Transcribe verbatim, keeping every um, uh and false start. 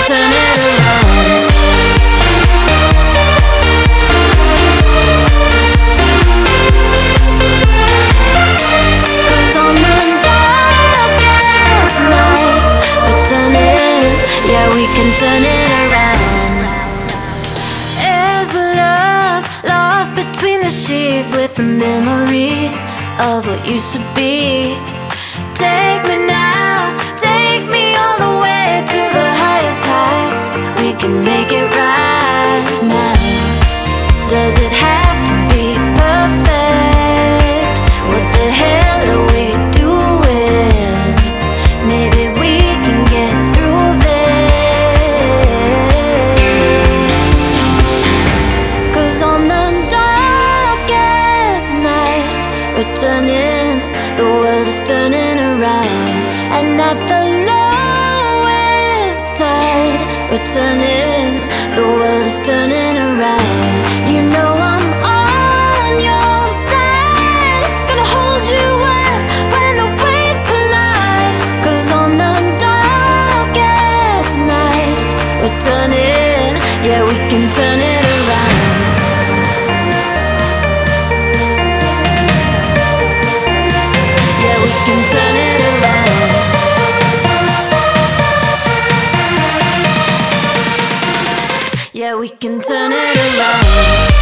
turn it around. Cause on the darkest night, we'll turn it, yeah, we can turn it around. Is the love lost between the sheets with the memory of what used to be? Take me now, take me all the way to the highest heights. We can make it right now. Does it have to be perfect? What the hell are we doing? Maybe we can get through this. Cause on the darkest night, we're turning, the world is turning around. And at the lowest tide, we're turning, the world is turning around. You know I'm on your side, gonna hold you up when the waves collide. Cause on the darkest night, we're turning, yeah, we can turn it around. Yeah, we can turn it around. Yeah, we can turn it around.